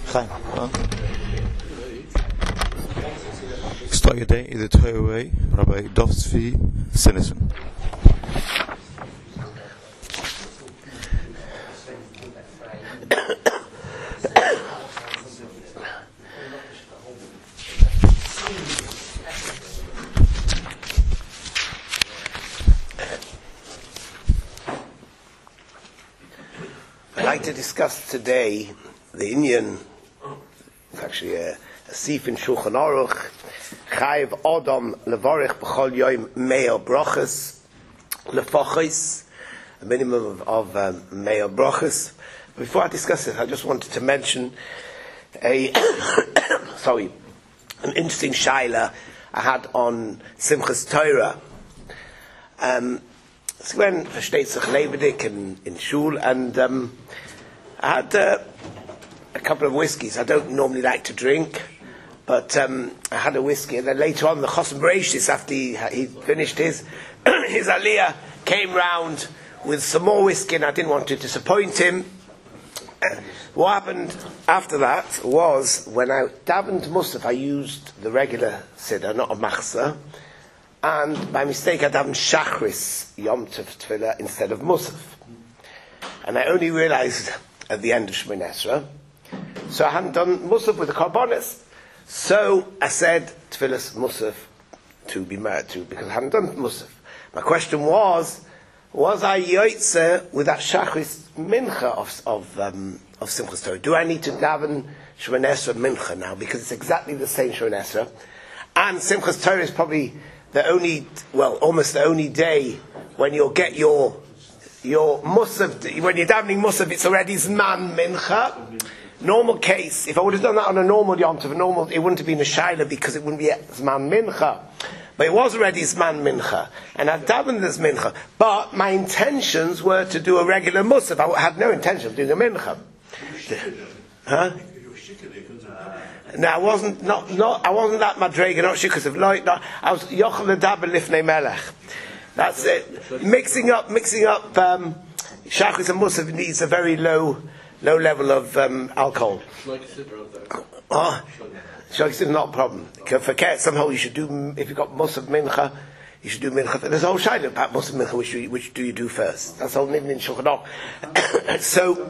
Chaim. Start your day in the Torah, Rabbi Dov Tzvi Sinnison. I'd like to discuss today the Inyan. It's actually a sif in Shulchan Aruch. Chayiv Adam levarich b'chol yom mea brachas lefachos, a minimum of mea brachas. Before I discuss it, I just wanted to mention an interesting shaila I had on Simchas Torah. Es when versteht sich lebendig in Shul, and I had a couple of whiskies. I don't normally like to drink, but I had a whiskey, and then later on the Chosam Bereishis, after he finished his aliyah, came round with some more whiskey, and I didn't want to disappoint him. What happened after that was, when I davened Musaf, I used the regular siddur, not a machzor, and by mistake I davened Shachris Yom Tov Tefillah instead of Musaf. And I only realized at the end of Shemoneh Esrei, so I hadn't done Musaf with the Karbonis. So I said Tefillas Musaf to be married to, because I hadn't done Musaf. My question was I Yoitze with that Shachris Mincha of Simchas Torah? Do I need to daven Shemoneh Esrei Mincha now? Because it's exactly the same Shemoneh Esrei. And Simchas Torah is probably almost the only day when you'll get your Musaf. When you're davening Musaf, it's already Zman Mincha. Normal case, if I would have done that on a normal Yom Tov, it wouldn't have been a Shaila, because it wouldn't be Zman Mincha. But it was already Zman Mincha, and I davened this Mincha. But my intentions were to do a regular Musaf. I had no intention of doing a Mincha. Huh? No, I wasn't that madrega, not shikos of light. I was yochel ledaber lifnei melech. That's it. Mixing up. Shachris and Musaf needs a very low level of alcohol. Shachris is not a problem. Forget somehow you should do, if you've got Musaf Mincha, you should do Mincha. There's a whole shayla about Musaf Mincha, which do you do first? That's all living in Shulchan Aruch. So.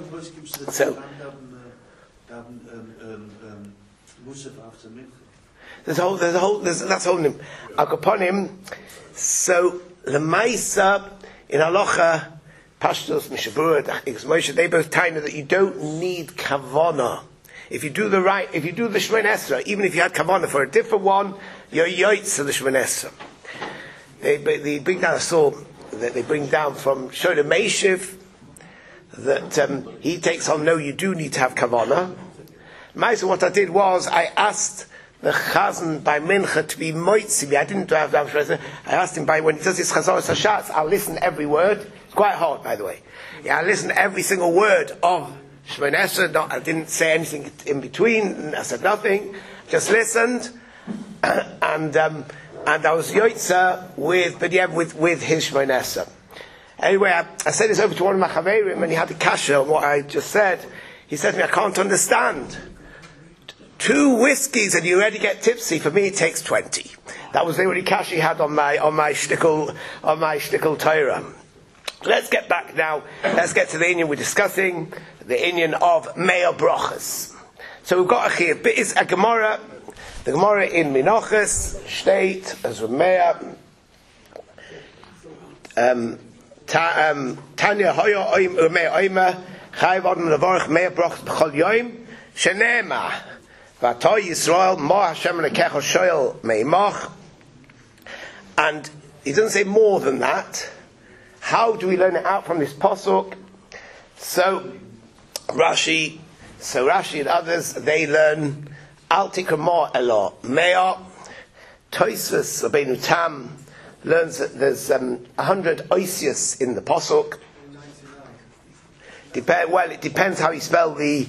That's whole Akaponim. So the Maisa in Halacha, Pashtos, Mishabura, Moshe, they both tell you that you don't need kavana. If you do the Shemoneh Esrei, even if you had kavana for a different one, you're yoitz to the Shemoneh Esrei. They bring down a soul that they bring down from Shoda Meishiv, that he takes on, no, you do need to have kavana. Maisa, what I did was, I asked the Chazan by Mincha to be moitzi. I didn't have that. I asked him when he does his Chazoros Hashatz, I'll listen every word. It's quite hard, by the way. I listen every single word of Shemoneh Esrei. I didn't say anything in between. I said nothing. Just listened, and I was yoitza with his Shemoneh Esrei. Anyway, I said this over to one of my chaverim, and he had a kasha on what I just said. He said to me, I can't understand. 2 whiskeys and you already get tipsy. For me, it takes 20. That was the only cash he had on my shtickle Torah. Let's get back now. Let's get to the Inyan we're discussing, the Inyan of Mea Brachas. So we've got here. It's a Gemara. The Gemara in Menachos state as Mea. Tanya Hoya Mea Oima Chayiv Adam Levarich Mea Brachas B'chol Yom Shenema. V'atoy Yisrael Ma Hashem Lekecha Shoyel Meimach. And he doesn't say more than that. How do we learn it out from this pasuk? So Rashi and others, they learn Al Tikra Ma Elo Mea. Tosfos Rabbeinu Tam learns that there's 100 oisius in the pasuk. It depends how you spell the.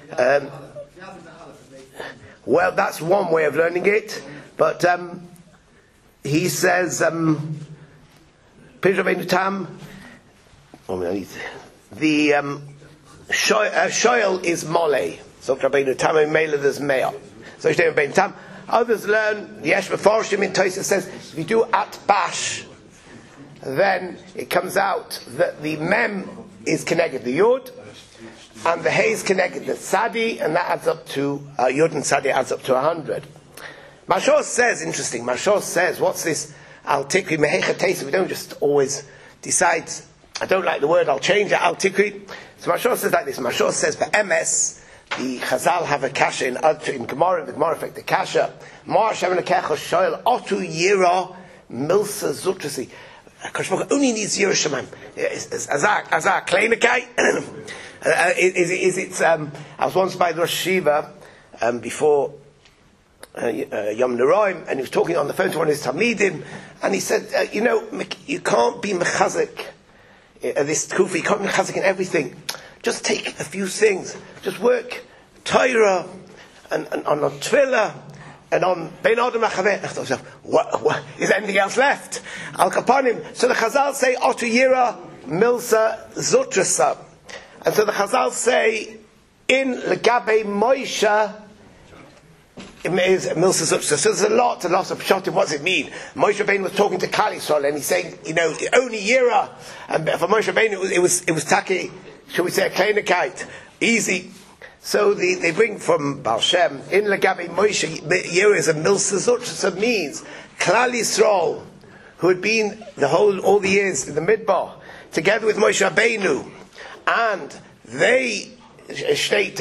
Well, that's one way of learning it, but he says, Pirush Rabbeinu Tam, the shoyel is mole. So Rabbeinu Tam Mela there's Meah. So Rabbeinu Tam. Others learn the Yesh Mefarshim in Tosfos says if you do at Bash, then it comes out that the Mem is connected to Yud, and the Hay is connected to Tzadi, and that adds up to Yud and Tzadi adds up to 100. Mashor says, interesting. Mashor says, what's this? Al Tikri Mehecha Teisa. We don't just always decide. I don't like the word. I'll change it. Al Tikri. So Mashor says like this. Mashor says, "Be'emes the Chazal have a kasha in Gemara. The Gemara affect the kasha. Mar Shem Lekecha Shoel Otu Yira Milsa Zutrasi. Koshmok only needs Yira Shemaim. Azar Kleinakei. Is it? I was once by the Rosh Shiva before Yom Neroim, and he was talking on the phone to one of his Talmidim, and he said, you can't be mechazik this kufi, you can't be mechazik in everything. Just take a few things. Just work Torah and on Tefillah and on Bein Adam Achaveh. I thought to myself, what is there anything else left? Al Kapanim. So the Chazal say Otu Yira Milsa Zutrasa, and so the Chazal say in Legabe Moshe. It is Milsa Zutrasa. So there's a lot of pshatim. What does it mean? Moshe Rabbeinu was talking to Kali Yisrael, and he's saying, only Yira, and for Moshe Rabbeinu it was Taki. Shall we say a kleinakite? Easy. So they bring from Baal Shem in Legabe Moshe Yira is a Milsa Zutrasa means Klal Yisrael, who had been all the years in the Midbar together with Moshe Rabbeinu, and they state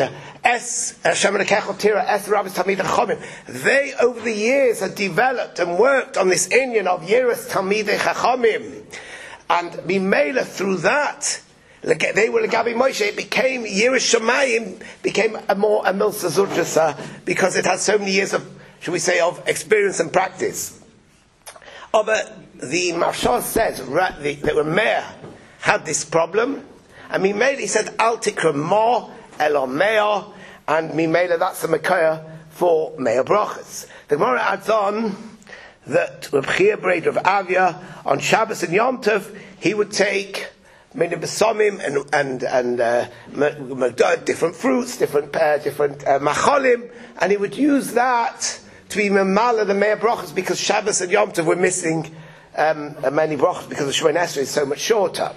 they over the years had developed and worked on this inyan of Yiras Talmidei Chachamim, and Mimela through that they were Legabi Moshe. It became Yiras Shamayim, became a Milsa Zutrasa because it had so many years of, should we say, of experience and practice. But the Marshal says that the Rameh had this problem, and Mimela he said Al Tikra Mo Elon Meah, and Mimela that's the Mekayah for Meah Brachas. The Gemara adds on that Reb Chia Breder of Avia on Shabbos and Yom Tov he would take many besomim and different fruits, different macholim, and he would use that to be memala the Meah Brachas because Shabbos and Yom Tov were missing many brachas because the Shemoneh Esrei is so much shorter.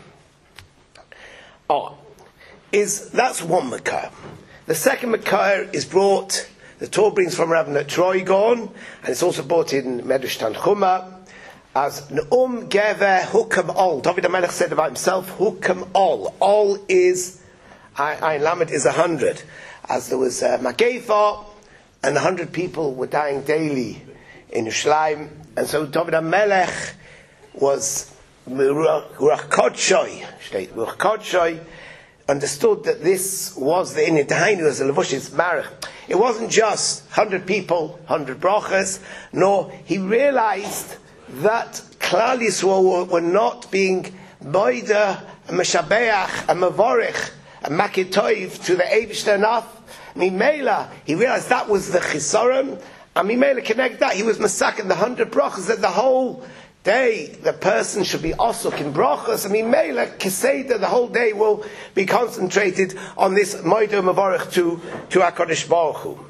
That's one Makar. The second Makar is brought, the Torah brings from Rabbi Troigon, and it's also brought in Medrash Tanchuma, as Ne'um Gever Hukam Ol. David HaMelech said about himself, Hukam Ol. Ol is, Ayin Lamed is 100. As there was Magefa, and 100 people were dying daily in Yerushalayim, and so David HaMelech was Ruach Kodshoi, understood that this was the Inyan Tahainu as a Levushis Marach. It wasn't just 100 people, 100 brachas, nor he realized that Klal Yisrael were not being Moida, a Meshabeach, a Mavorich, a Makitoiv to the Eibishter enough. Mimela, he realized that was the Chisorim, and Mimela connect that. He was Masak in the 100 brachas, that the whole day the person should be osuk in brachas. I mean, Mela Keseda, the whole day will be concentrated on this Moedo Mavorich to HaKadosh Baruch Hu.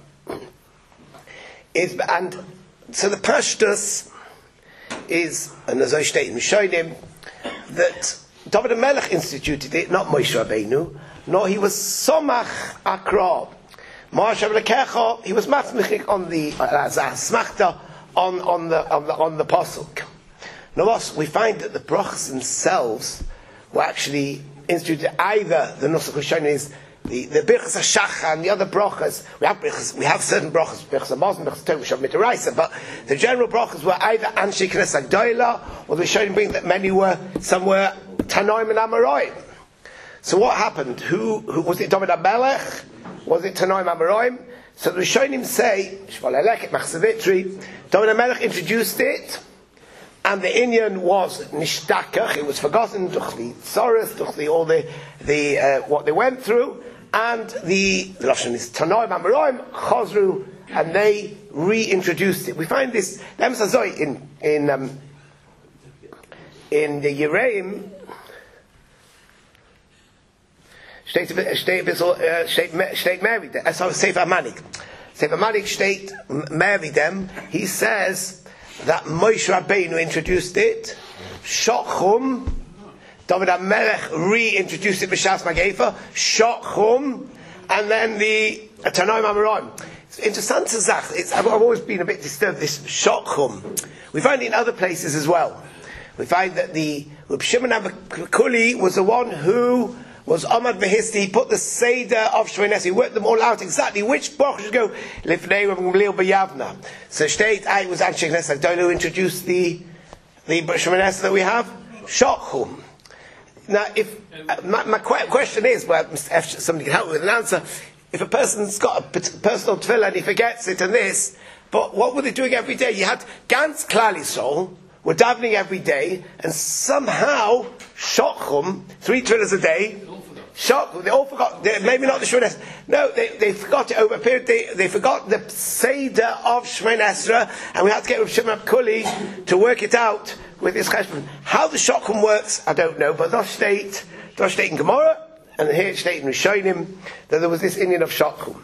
And so the Pashtus is, and as I state in Mishonim, that David HaMelech instituted it, not Moshe Rabbeinu, nor he was Somach Akra. Moshe Rabbeinu, he was Matzmichik on the Smachta on the Pasuk. Now, we find that the brachas themselves were actually instituted. Either the Nusach Rishon is the Birchas HaShacha and the other brachas. We have certain brachas, Birchas HaMazon, Birchas HaTov, Birchas HaMitaraisa, but the general brachas were either Anshe Knesset Agdoila, or the Rishonim bring that some were Tanoim and Amoraim. So what happened? Who was it? David HaMelech? Was it Tanoim Amoraim? So the Rishonim say, Shval Eleket Machzavitri, David HaMelech introduced it, and the Inyan was nishtakach, it was forgotten, durch the Tzoros, durch all the what they went through, and the Lashon is Tanoim Amoraim, Chosru, and they reintroduced it. We find this, in the Yereim, steht Mary dem. So Sefer Manik. Sefer Manik steht Mary dem. He says that Moshe Rabbeinu introduced it. Shokchum. David HaMelech reintroduced it b'Shas Magefa. Shokchum. And then the Tanoim Amoraim. It's interesting to Zach. I've always been a bit disturbed, this Shokchum. We find it in other places as well. We find that the Reb Shimon HaKuli was the one who was Ahmad Behisti. He put the Seder of Shemoneh Esrei. He worked them all out exactly which bracha should go. Lifnei Reb Gamliel B'Yavna. So Shteit, I was Anshe Knesset. I don't know who introduced the Shemoneh Esrei that we have. Shokchum. Now, if my question is, well, if somebody can help me with an answer. If a person's got a personal tefillah and he forgets it and this, but what were they doing every day? You had Gans Klal Yisrael were davening every day, and somehow Shokchum, 3 tefillahs a day. Shokchum, they all forgot. Maybe not the Shemoneh Esrei. No, they forgot it over a period. They forgot the Seder of Shemoneh Esrei, and we had to get Reb Shimon HaKuli to work it out with his cheshbon. How the Shokchum works, I don't know, but Dosh state in Gemara, and here it's stated in Rishonim that there was this Indian of Shokchum.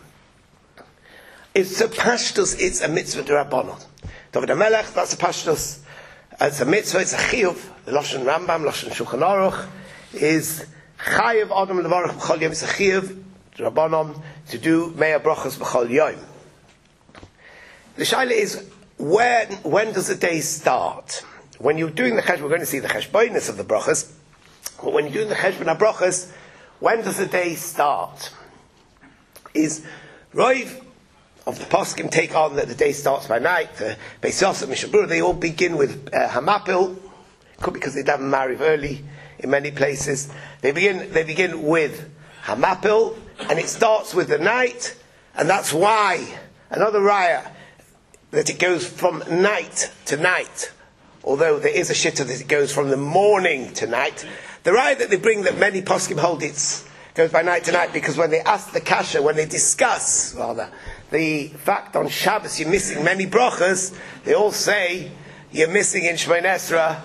It's a pashtus, it's a mitzvah d'Rabbanan. David HaMelech, that's a pashtus. It's a mitzvah, it's a chiyuv. The Lashon Rambam, Lashon Shulchan Aruch, is chayiv Adam levarach b'chol yom. It's a chiyuv d'Rabbanan to do mea brachas b'chol yom. The shaila is, when does the day start? When you're doing the cheshbon, we're going to see the cheshbonis of the brachas. But when you're doing the cheshbon of brachas, when does the day start? Is Rav of the poskim take on that the day starts by night? The Beis Yosef, Mishnah Berurah, they all begin with Hamapil. Could be because they daven Mariv early in many places. They begin with Hamapil, and it starts with the night, and that's why another raya that it goes from night to night. Although there is a shitta that it goes from the morning to night. The raya that they bring that many poskim hold it goes by night to night, because when they ask the kasha, when they discuss rather the fact on Shabbos you're missing many brachas, they all say you're missing in Shemoneh Esrei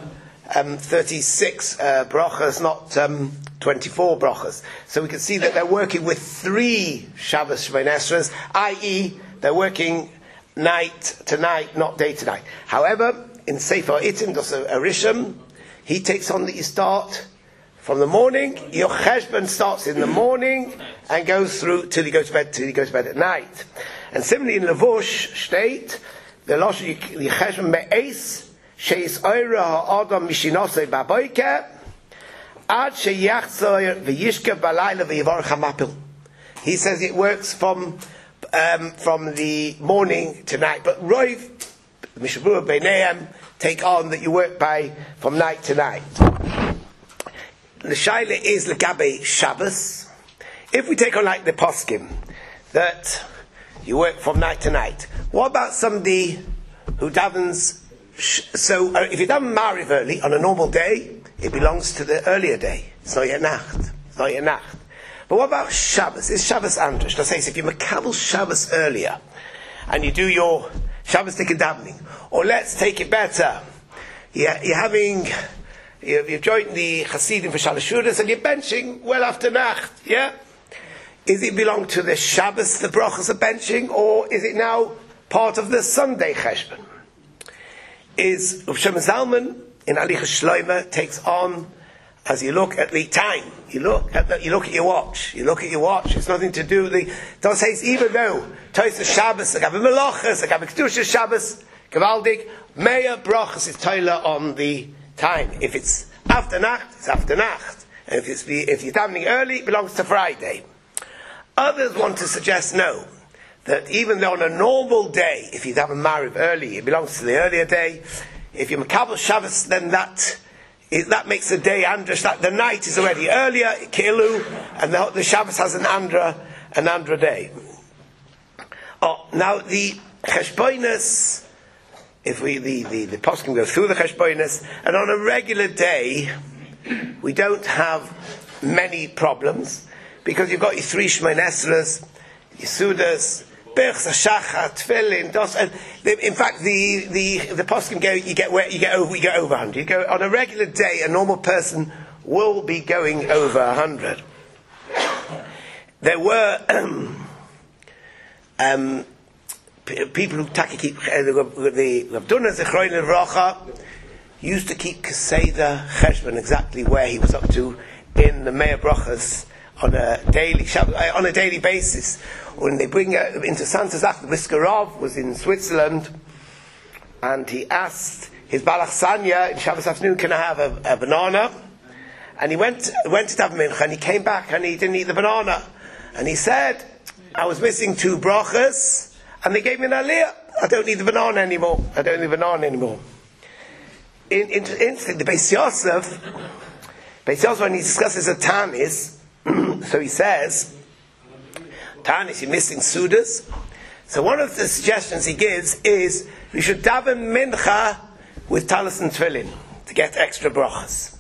36 brachas, not 24 brachas. So we can see that they're working with 3 Shabbos Shemoneh Esreis, i.e. they're working night to night, not day to night. However, in Sefer Itim, there's a Rishon, he takes on that you start from the morning. Your cheshbon starts in the morning and goes through till he goes to bed at night. And similarly in Levush state, the Lashon cheshbon me'es sheis oira ha'adam mishinosei ba'boiker ad sheyachzor v'yishka b'layla v'yivarach hamapil. He says it works from the morning to night. But Rav, Mishnah Berurah, Beineim take on that you work from night to night. The shaila is legabe Shabbos. If we take on like the poskim that you work from night to night, what about somebody who davens? So if you daven Mariv early on a normal day, it belongs to the earlier day. It's not yet Nacht. But what about Shabbos? It's Shabbos Andrish. Let's say if you makabel Shabbos earlier and you do your Shabbos Tikkun davening, or let's take it better, you've joined the Hasidim for Shalosh Shudas and you're benching well after Nacht, yeah? Is it belong to the Shabbos, the brachas of benching, or is it now part of the Sunday cheshbon? Is Rav Shimon Zalman in Alichas Shloimeh takes on, as you look at the time, you look at your watch. It's nothing to do with the. Don't say even though Tois Shabbos, Agabe Melachas, Agabe Kedusha Shabbos, Gavaldik, Meya brachas is Toila on the time. If it's after Nacht, it's after Nacht. And if you're davening early, it belongs to Friday. Others want to suggest no, that even though on a normal day, if you daven Mariv early, it belongs to the earlier day. If you're Makabel Shabbos, then that makes the day Andra. The night is already earlier, Kilu, and the Shabbos has an Andra day. Oh, now the Cheshbonis. If the poskim go through the cheshbonis, and on a regular day, we don't have many problems, because you've got your 3 Shemoneh Esreis, your Sudas, Birchs, Shachar, Tefillin, Dos, and in fact the poskim go, you get over 100. You go on a regular day, a normal person will be going over 100. there were people who keep the Rabduna Zechroin Levracha used to keep Keseda Cheshbon exactly where he was up to in the Meir Brachas on a daily basis. When they bring into Santa Zach, the Viskarov was in Switzerland, and he asked his Balach Sanya in Shabbos afternoon, "Can I have a banana?" And he went to Dav Mincha, and he came back and he didn't eat the banana, and he said, "I was missing 2 brachas, and they gave me an aliyah. I don't need the banana anymore. Interesting, the Beis Yosef, when he discusses a Tanis, so he says, Tanis, you're missing Sudas. So one of the suggestions he gives is we should daven mincha with talis and tefillin to get extra brachas.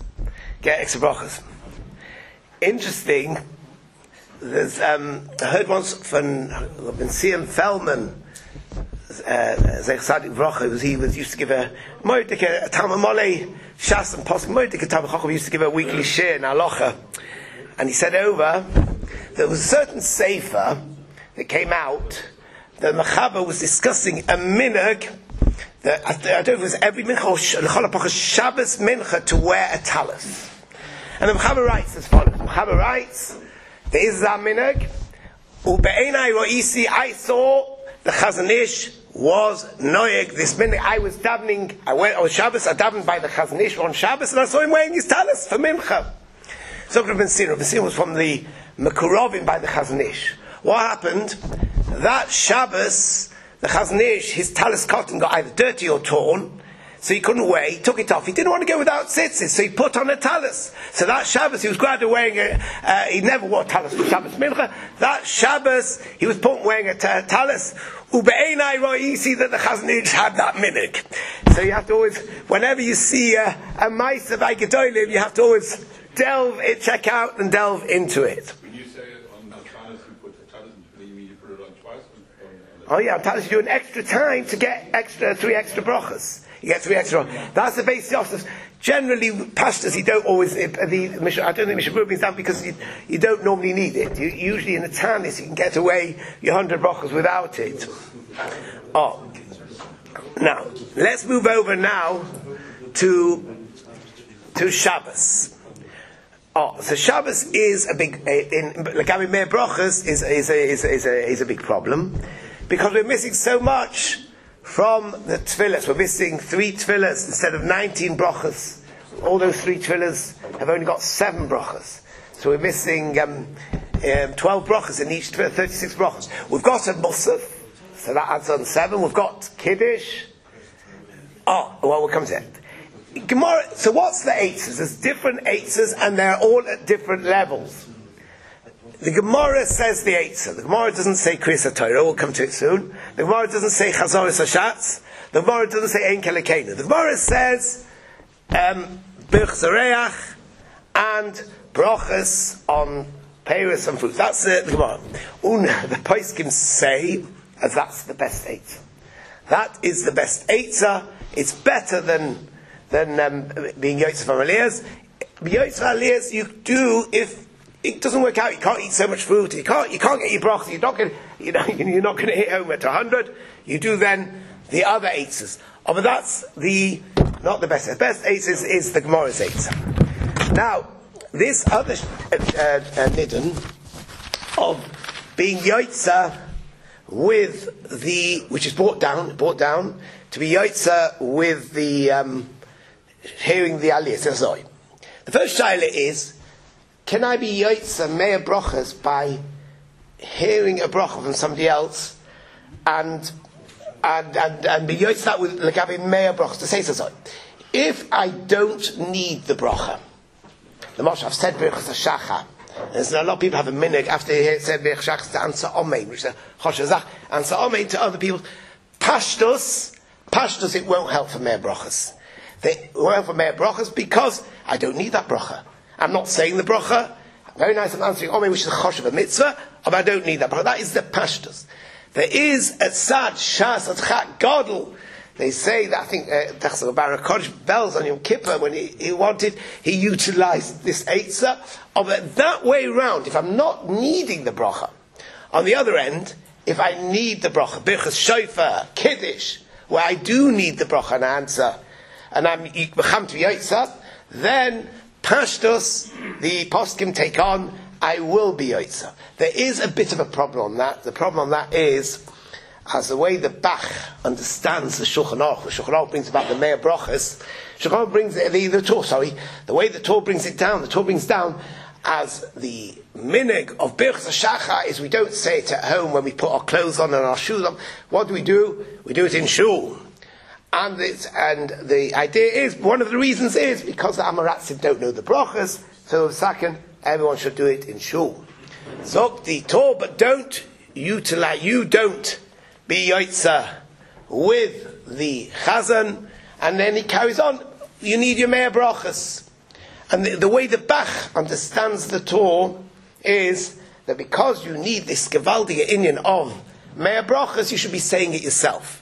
Interesting. There's I heard once from Rabbi Siem Feldman, Zeich Sadik Vracha, he used to give a Tamamole Shas and Posuk Moedik Tamachachov used to give a weekly share in Alocha, and he said there was a certain sefer that came out. The Mechaber was discussing a minhag that I don't know if it was every mincha or Shabbos mincha to wear a talis. And the Mechaber writes as follows. The Mechaber writes, there is a minhag, u'be'enai ro'isi, I saw the Chazon Ish was noyeg this minhag. I was davening, I went on Shabbos, I davened by the Chazon Ish on Shabbos, and I saw him wearing his talis for mincha. So Rabbi Sina was from the Mekurovim by the Chazon Ish. What happened? That Shabbos, the Chazon Ish, his talis cotton got either dirty or torn, so he couldn't wear. He took it off. He didn't want to go without tzitzis, so he put on a talis. So that Shabbos, he was glad of wearing he never wore talis for Shabbos mincha. That Shabbos, he was wearing a talis. Ube'enai ro'isi, that the Chazon Ish had that minhag. So you have to always, whenever you see a mice of Gedolim, you have to always check out and delve into it. Oh yeah, I'm telling you, do an extra time to get 3 extra brachas. You get 3 extra. That's the Beis Yosef. Generally, pastors, you don't always. I don't think Mishabur means that because you don't normally need it. Usually in the Tanis, you can get away your 100 brachas without it. Oh, now let's move over now to Shabbos. Oh, so Shabbos is a big in Lagabi Meir Brachas is a big problem. Because we're missing so much from the tefillahs. We're missing 3 tefillahs instead of 19 brachas. All those 3 tefillahs have only got 7 brachas. So we're missing 12 brachas in each tefillah, 36 brachas. We've got a musaf, so that adds on 7. We've got kiddush. Oh, well, we'll come to it. Gemara, so what's the eitzes? There's different eitzes and they're all at different levels. The Gemara says the eitzah. The Gemara doesn't say Kriyas HaTorah. We'll come to it soon. The Gemara doesn't say Chazoros Hashatz. The Gemara doesn't say Ein Kelekenu. The Gemara says Birch Zareach and Brachas on Peiros and fruits. That's the Gemara. The Poskim say as that's the best eitzah. That is the best eitzah. It's better than being Yotzei from Elias. Yotzei from Elias you do if it doesn't work out. You can't eat so much food. You can't get your brachas. You're not going to hit home at 100. You do then the other eitzes. Oh, but that's not the best. The best eitzes is the Gemara's eitzah. Now, this other nidden of being yotzei with which is brought down to be yotzei with the hearing the aliyah. The first shaila is, can I be yotzei meir brachas by hearing a bracha from somebody else and be yotzei that with legabe meir brachas to say so? If I don't need the bracha, the Moshe, I've said birchas hashachar. There's a lot of people have a minhag after they said birchas hashachar to answer amen, which is a choshazach, answer amen to other people. Pashtus, it won't help for meir brachas. They won't help for meir brachas because I don't need that bracha. I'm not saying the bracha. Very nice, I'm answering amen, which is a chosh of a mitzvah, but I don't need that bracha. That is the pashtus. There is a tzad shas atchak gadol They say that, I think, Barak Kodesh bells on Yom Kippur, when he wanted, he utilized this Eitzah of it that way round. If I'm not needing the bracha, on the other end, if I need the bracha, Birchas Shofar, Kiddush, where I do need the bracha and answer, and I'm Mecham to Eitzah, then Pashtus, the poskim take on, I will be Eitzah. There is a bit of a problem on that. The problem on that is, as the way the Bach understands the Shulchan Aruch brings about the Meir Brachas, Shulchan Aruch brings the way the Torah brings it down, the Torah brings down as the minig of Birchas Shacha is we don't say it at home when we put our clothes on and our shoes on. What do? We do it in shul. And the idea is, one of the reasons is because the Amaratsim don't know the brachas, so the second, everyone should do it in shul. Zok the Torah, but don't utilize, you don't be Yoitza with the Chazan, and then he carries on, you need your Meir Brachas. And the way the Bach understands the Torah is that because you need this Gevaldige Inyan of Meir Brachas, you should be saying it yourself.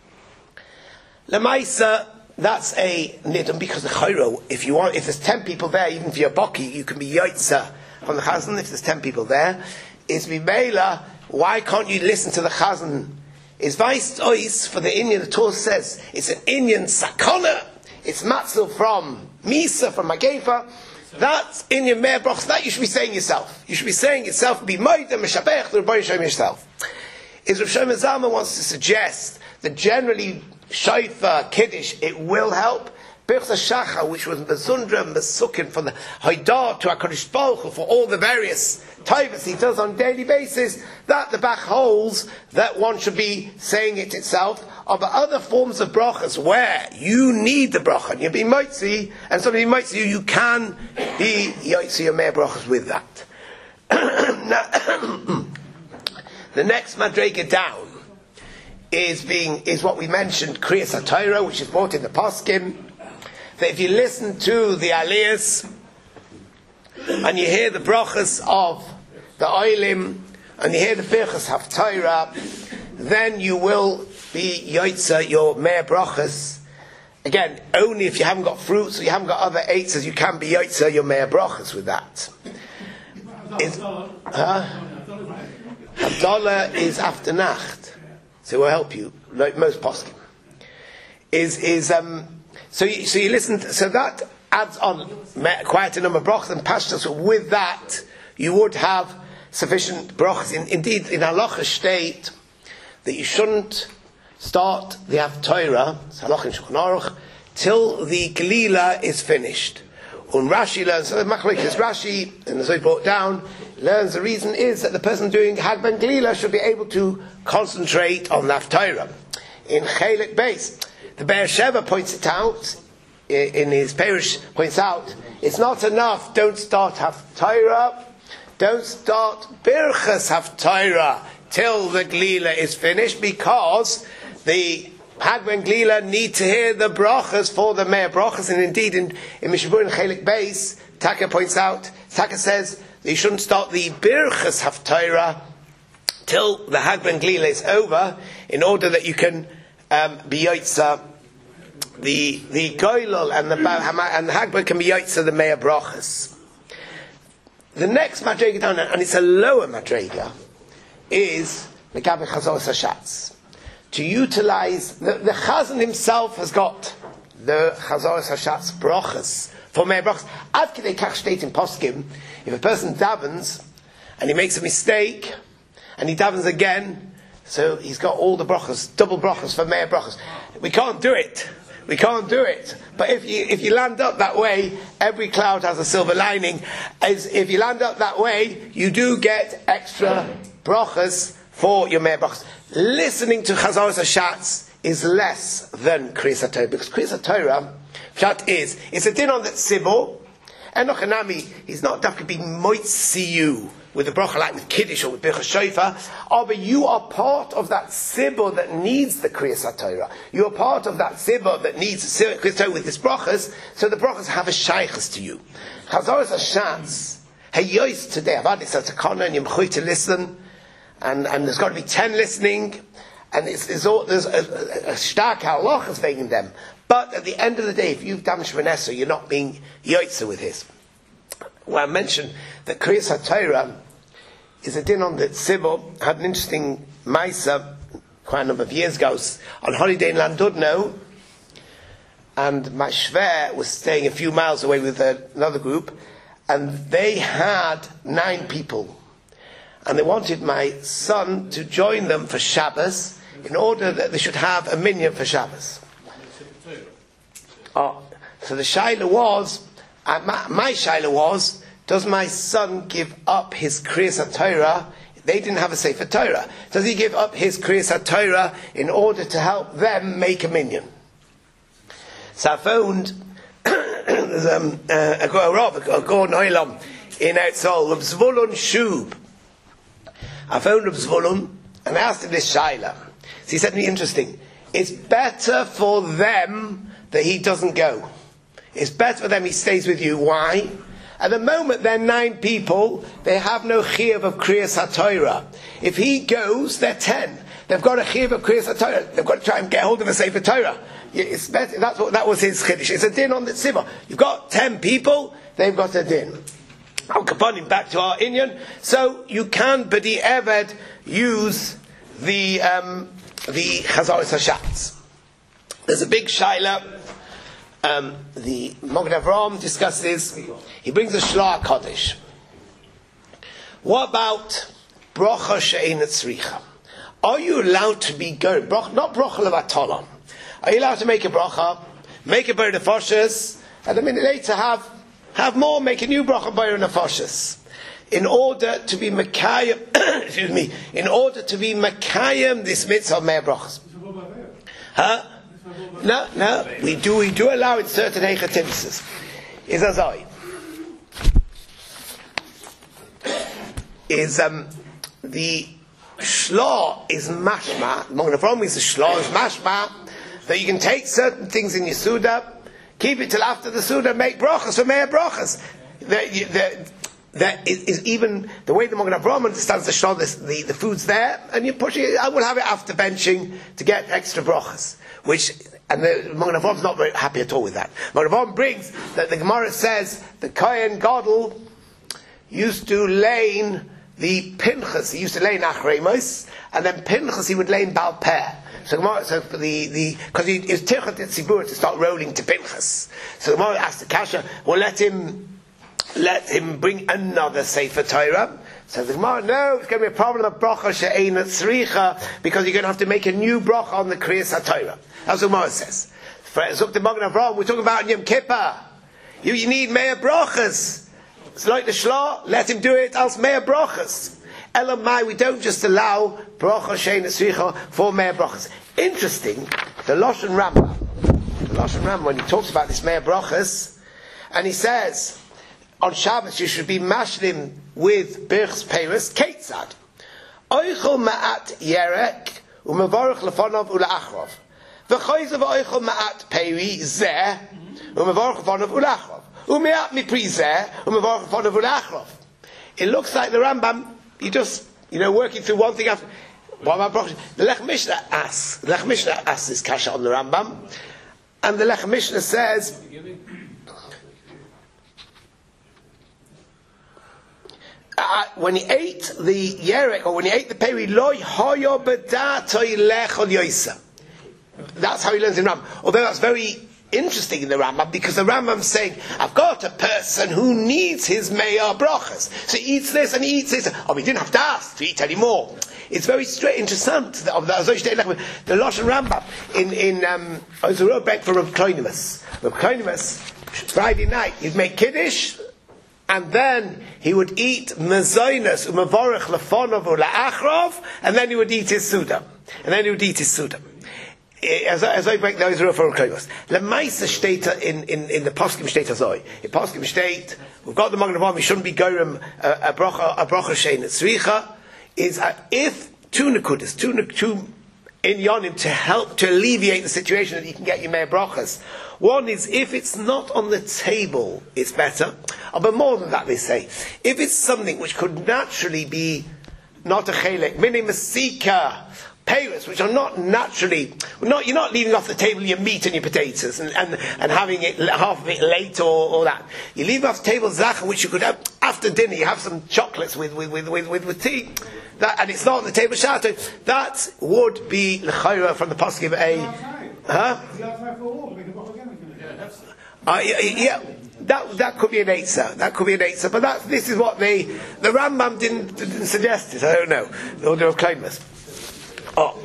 Lemaisa, that's a nidum, because the Chayro, if there's 10 people there, even if you're Baki, you can be Yoitza from the Chazan. If there's 10 people there, is Mimela, why can't you listen to the Chazan? Is Vais Ois for the Inyan, the Torah says, it's an Inyan Sakona, it's Matzil from Misa, from Magefa, that's Inyan Meir Brachas, that you should be saying yourself. You should be saying yourself, be Moida, Meshabech, the Rebbeinu Shalom yourself. Is Rav Shlomo Zalman wants to suggest that generally Shofar, Kiddush, it will help. Birchas Shacha, which was Mesundra, Mesukin, for the Haidah to HaKadosh Baruch Hu, for all the various taivas he does on a daily basis, that the Bach holds that one should be saying it itself. Of other forms of brachas where you need the bracha, and you'll be mitzi, and somebody mitzi you can be yotzi your Meir Brachas with that. Now, the next madrega down is what we mentioned, Kriyas HaTorah, which is brought in the Poskim. That if you listen to the Aliyahs and you hear the brachas of the Oilim and you hear the Birchas HaTorah, then you will be Yoitza your Meir Brachas. Again, only if you haven't got fruits or you haven't got other eitzes, you can be Yoitza your Meir Brachas with that. Havdalah is after Nacht, so it will help you, like most poskim. So you listen, so that adds on quite a number of brachas and pashtas. So with that, you would have sufficient brachas. Indeed, in halacha state that you shouldn't start the Haftorah, halacha in Shulchan Aruch, till the Gelila is finished. And Rashi learns, so Rashi, and as I brought down, learns the reason is that the person doing Hag Ben Gelila should be able to concentrate on the Haftorah. In Chelik Beis, the Be'er Sheva points it out, in his parish points out, it's not enough, don't start Haftorah, don't start Birchas Haftorah till the Gelila is finished, because the Hag Ben Gelila need to hear the brachas for the Meir Brachas, and indeed in Mishabur and Chelik Beis, Taka points out, Taka says that you shouldn't start the Birchas Haftorah till the Hag Ben Gelila is over, in order that you can be Yoitza the Goylal and the Hagban can be Yoitza the Meir Brachas. The next Madrega down, and it's a lower Madrega, is Megabe Chazoros HaShatz. To utilize, the Chazan himself has got the Chazoros HaShatz Brachas for Meir Brachas. Ad Kidei Kach state in Poskim, if a person davens and he makes a mistake and he davens again, so he's got all the brachas, double brachas for Meir Brachas. We can't do it. But if you land up that way, every cloud has a silver lining. If you land up that way, you do get extra brachas for your Meir Brachas. Listening to Chazoros HaShatz is less than Kriyas HaTorah, because Kriyas HaTorah, Pshat is, it's a din on that Sibor, and Nochanami, he's not dafka being moitzi you with a bracha like with Kiddush or with Birchas Shofar, but you are part of that Sibor that needs the Kriyas HaTorah. You are part of that Sibor that needs Kriyas HaTorah with this brachas, so the brachas have a shaychus to you. Chazoros HaShatz, heyois today, I've had this as a kana and you're to listen, and there's got to be 10 listening, and there's a stark halachas wegen them. But at the end of the day, if you've done Shemon Esrei, you're not being yoitzer with his. Well, I mentioned that Kriyas HaTorah is a din on the Tzibur. Had an interesting Maisa quite a number of years ago on holiday in Landudno, and my shver was staying a few miles away with another group, and they had 9 people, and they wanted my son to join them for Shabbos in order that they should have a minyan for Shabbos. So the shaila was, my shaila was, does my son give up his Kriyas HaTorah? They didn't have a Sefer Torah. Does he give up his Kriyas HaTorah in order to help them make a minyan? So I phoned there's a Gordon Oilam in Outsol, Reb Zvulun Shub. I phoned Reb Zvulun and I asked him this shaila. So he said to me, interesting, it's better for them that he doesn't go. It's better for them he stays with you. Why? At the moment, they're 9 people. They have no chiyuv of Kriyas HaTorah. If he goes, they're 10. They've got a chiyuv of Kriyas HaTorah. They've got to try and get hold of a Sefer Torah. It's better. That was his chiddush. It's a din on the tzibah. You've got 10 people. They've got a din. I'll kaponim back to our Inyan. So you can, b'di eved, use the chazaros hashatz. There's a big shaila. The Mogen Avraham discusses. He brings a Shloah Kodesh. What about bracha she'eina tzricha? Are you allowed to be good? Not bracha levatolon. Are you allowed to make a bracha, make a bar nefashos, and a minute later have more, make a new bracha bar nefashos, in order to be mekayim? Excuse me. In order to be mekayim this mitzvah of mea brachas. Huh? No. We do allow it certain heichatimses. Is azai. Is the shlah is mashma. Among the problem is the shlah is mashma that you can take certain things in your suda, keep it till after the suda, make brachas for mea brachas. That is even the way the Mogen Avraham understands the shlah. The food's there, and you're pushing it. I will have it after benching to get extra brachas. And the Mogen Avraham is not very happy at all with that. Mogen Avraham brings that the Gemara says the Kohen Gadol used to lane the Pinchas. He used to lane Achremos, and then Pinchas he would lane Baal Peh. So Gemara, because he is tichat tzibur to start rolling to Pinchas. So the Gemara asked the Kasha, well, let him bring another Sefer Torah. So the Gemara, no, it's going to be a problem of bracha she'eina tzricha, because you're going to have to make a new bracha on the Kriyas HaTorah. That's what the Gemara says. For Zuk the Mogen Avraham, we're talking about Yom Kippur. You need mea brachas. It's like the Shlah, let him do it als mea brachas. Elamai, we don't just allow bracha she'eina tzricha for mea brachas. Interesting, the Lashon Rambam, when he talks about this mea brachas, and he says, on Shabbos you should be mashlim with birchs peiros ketzad oichel ma'at yerek umevarich lefonav ula'achrov v'choyzev oichel ma'at peri zeh umevarich lefonav ula'achrov umeat mipri zeh umevarich lefonav ula'achrov. It looks like the Rambam, he just working through one thing after. What about brachas? The Lech Mishnah asks this kasha on the Rambam, and the Lech Mishnah says, when he ate the yerek, or when he ate the peri, loy hoyo bedatoi lechol yoisa. That's how he learns in Rambam. Although that's very interesting in the Rambam, because the Rambam's saying, I've got a person who needs his me'ah brachas. So he eats this and he eats this. Oh, he didn't have to ask to eat any more. It's very interesting. The Lashon Rambam I was a road back for Rav Klonimus. Rav Klonimus, Friday night, he'd make Kiddush, and then he would eat mezainas umavorich lefonav ula'achrov, and then he would eat his suda. As I break those rules for Klonimus, Lemaisa steht in the Poskim steht azoi. In Poskim steht, we've got the Mogen Avraham, we shouldn't be goyim a bracha she'eina tzricha. Is if two nekudas, two in yonim to help to alleviate the situation that you can get your mea brachas. One is if it's not on the table, it's better. But more than that, they say, if it's something which could naturally be not a chelek, mini masika, payers, which are not naturally, you're not leaving off the table your meat and your potatoes and having it half of it late or that. You leave off the table zachar, which you could have after dinner. You have some chocolates with tea, that, and it's not on the table shato. That would be l'chayra from the pasuk of a, yeah. That could be an eitzah. That could be an eitzah. But this is what the Rambam didn't suggest it. I don't know. The order of kindness. Oh.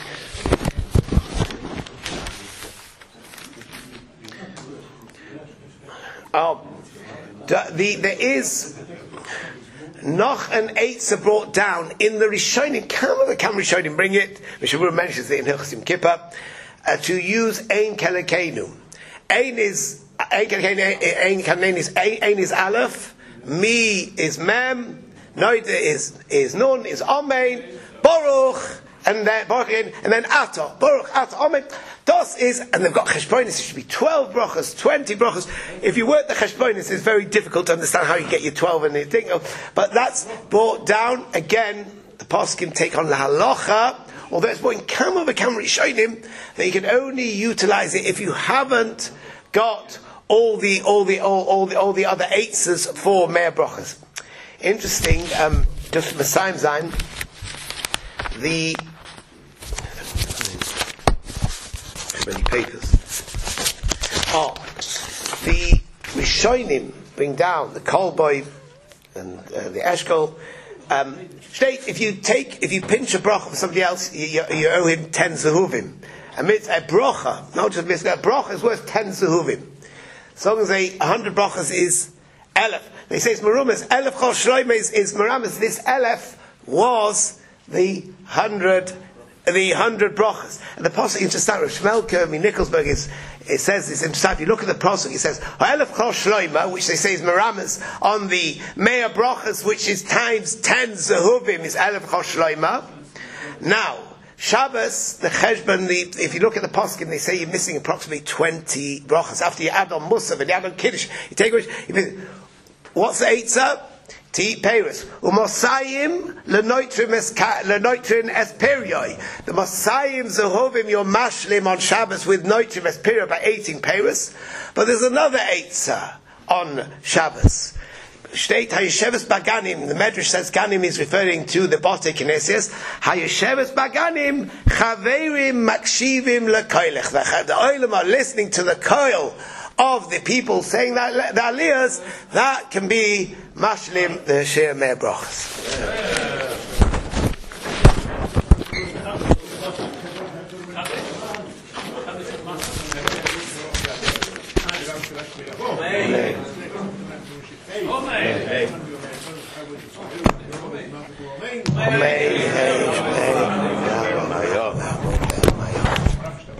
There is noch an eitzah brought down in the Rishonim. The Rishonim bring it. Mishabura mentions it in Hilchos Yom Kippur to use ein kelekenu. Ein is aleph, mi is mem, noida is nun, is amen, baruch, and then ato, baruch, ato, amen. Das is, and they've got cheshbonis. It should be 12 brachas, 20 brachas. If you work the cheshbonis, it's very difficult to understand how you get your 12 and you think of. But that's brought down again. The poskim take on the halacha. Although it's brought in Kama Rishonim, that you can only utilize it if you haven't got all the other eitzes for Meir Brachas. Interesting, just Masayim Zayin, many papers. The Rishonim bring down the Kolboy and the Eshkol. State if you pinch a bracha from somebody else, you owe him 10 zehuvim. A bracha, not just a bracha is worth 10 zehuvim. As long as 100 brachas is elef. They say it's marumas. Elef chol shloime is maramas. This elef was the 100 brachas. And the pasuk in Shestar of Shmelka in Nikolsburg it says this in Shestar. If you look at the pasuk, it says elef chol shloime, which they say is maramas on the Meir brachas, which is times 10 zehuvim is elef chol shloime. Now Shabbos, the cheshbon, if you look at the poskim, they say you're missing approximately 20 brachas. After you add on Musaf and you add on Kiddush, you take which. What's the eitzah? To eat peiros. Umosayim lenoitrin esperioi. The Mosayim zehovim your mashlim on Shabbos with noitrin esperioi by eating peiros. But there's another eitzah on Shabbos. State Hayesheves Baganim. The Medrash says Ganim is referring to the Bote Kinesias. Hayesheves Baganim Chaverim Makshivim LeKoilech. The Olam are listening to the koil of the people saying that the Aliyahs, that can be Mashlim the Shir Meir Brachas. Amen.